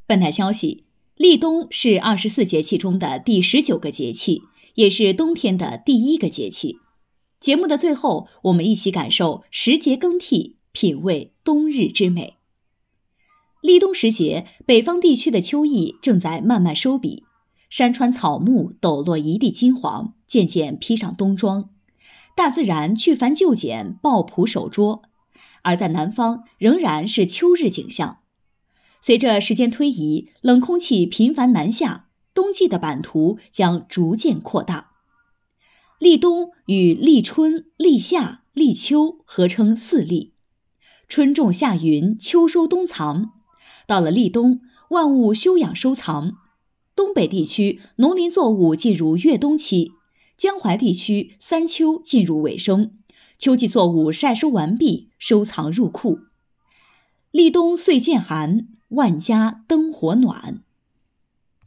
本台消息，立冬是24节气中的第19个节气，也是冬天的第一个节气。节目的最后，我们一起感受时节更替，品味冬日之美。立冬时节，北方地区的秋意正在慢慢收笔，山川草木抖落一地金黄，渐渐披上冬装，大自然去繁就简，抱朴守拙。而在南方，仍然是秋日景象。随着时间推移，冷空气频繁南下，冬季的版图将逐渐扩大。立冬与立春、立夏、立秋合称四立，春种夏耘，秋收冬藏。到了立冬，万物休养收藏。东北地区农林作物进入越冬期，江淮地区三秋进入尾声，秋季作物晒收完毕，收藏入库。立冬岁渐寒，万家灯火暖。